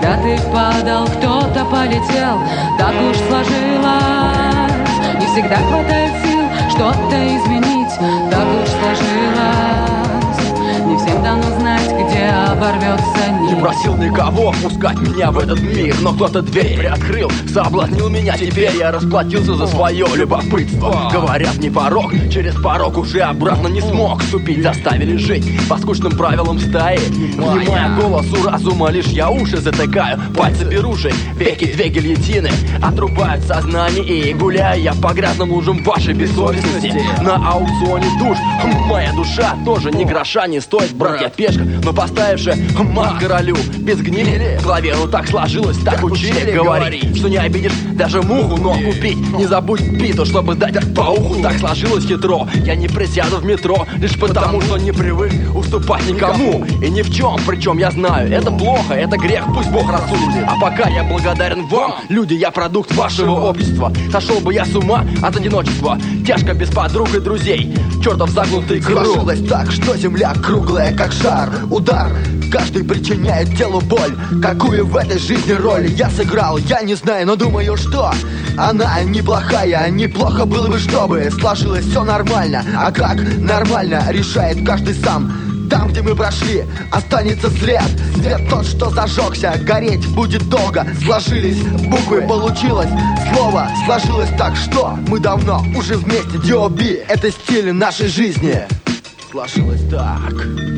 Когда ты падал, кто-то полетел. Так уж сложилось. Не всегда хватает сил что-то изменить. Так уж сложилось. Не всем дано знать, где оборвется нить. Не просил никого пускать меня в этот мир, но кто-то дверь приоткрыл, соблазнил меня. Теперь я расплатился за свое любопытство. Говорят, не порог, через порог уже обратно не смог ступить. Заставили жить по скучным правилам стаи. Внимая голосу разума, лишь я уши затыкаю. Пальцы беруши, веки две гильотины отрубают сознание. И гуляю я по грязным лужам вашей бессовестности. На аукционе душ моя душа тоже ни гроша не стоит. Брат, я пешка, но поставившая мат королю. Без гнили в голове, ну так сложилось, так учили говорить, что не обидишь даже муху, но купить не забудь питу, чтобы дать по уху. Так сложилось хитро, я не присяду в метро лишь потому, что не привык уступать никому и ни в чем. Причем я знаю, это плохо, это грех, пусть Бог рассудит. А пока я благодарен вам, люди, я продукт вашего общества. Сошел бы я с ума от одиночества, тяжко без подруг и друзей, чертов загнутый круг. Сложилось так, что земля круглая, как шар. Удар каждый причиняет телу боль. Какую в этой жизни роль я сыграл, я не знаю, но думаю, что она неплохая. Неплохо было бы, чтобы сложилось все нормально. А как нормально, решает каждый сам. Там, где мы прошли, останется след. Свет тот, что зажегся, гореть будет долго. Сложились буквы, получилось слово. Сложилось так, что мы давно уже вместе. D.O.B. это стиль нашей жизни. Сложилось так.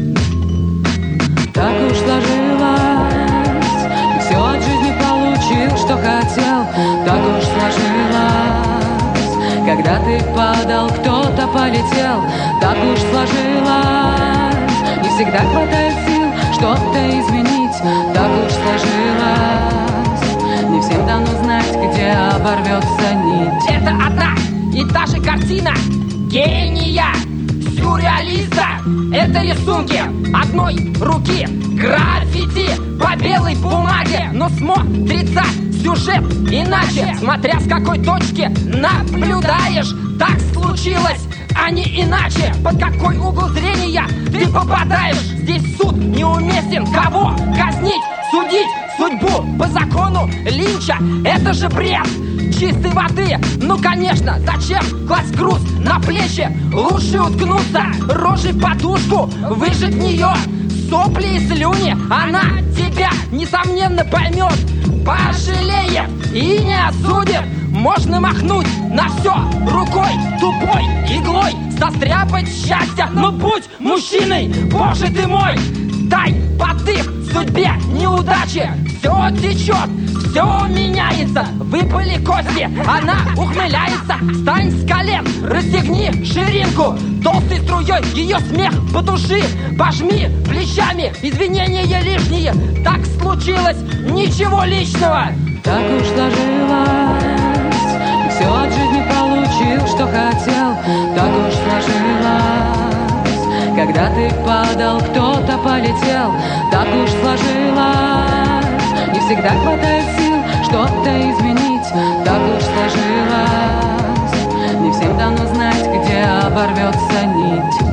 Так уж сложилось. И все от жизни получил, что хотел. Так уж сложилось. Когда ты падал, кто-то полетел. Так уж сложилось. Не всегда хватает сил что-то изменить. Так уж сложилось. Не всем дано знать, где оборвется нить. Это одна и та же картина гения, сюрреалиста. Это рисунки одной руки, граффити по белой бумаге. Но смотрится сюжет иначе, смотря с какой точки наблюдаешь. Так случилось, а не иначе. Под какой угол зрения ты попадаешь? Здесь суд неуместен. Кого казнить, судить судьбу по закону Линча? Это же бред чистой воды. Ну конечно, зачем класть груз на плечи? Лучше уткнуться рожей в подушку, выжать в нее сопли и слюни. Она тебя, несомненно, поймет, пожалеет и не осудит. Можно махнуть на все рукой, тупой иглой, состряпать счастье. Но будь мужчиной, боже ты мой, дай подых судьбе неудачи. Все течет, все меняется, выпали кости. Она ухмыляется, встань с колен, расстегни ширинку. Толстой струей ее смех потуши, пожми плечами, извинения лишние. Так случилось, ничего личного. Так уж сложилось. И все от жизни получил, что хотел. Так уж сложилось. Когда ты падал, кто-то полетел. Так уж сложилось. Не всегда хватает сил что-то изменить. Так уж сложилось. Не всем дано знать, где оборвется нить.